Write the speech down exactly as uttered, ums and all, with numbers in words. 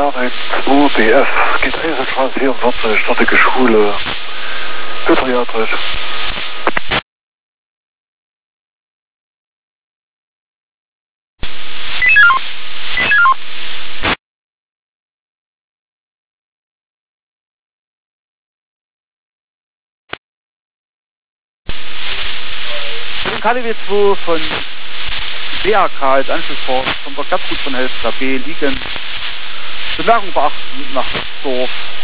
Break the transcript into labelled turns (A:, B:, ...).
A: K neun zwei B F, geht Eisenstraße vierundvierzig, Stadtige Schule, Hütteriadress.
B: K D W zwei von B A K als Anschlussfahrt von der Gertrud von Helfter B liegen. Bemerkung beachten nach Dorf.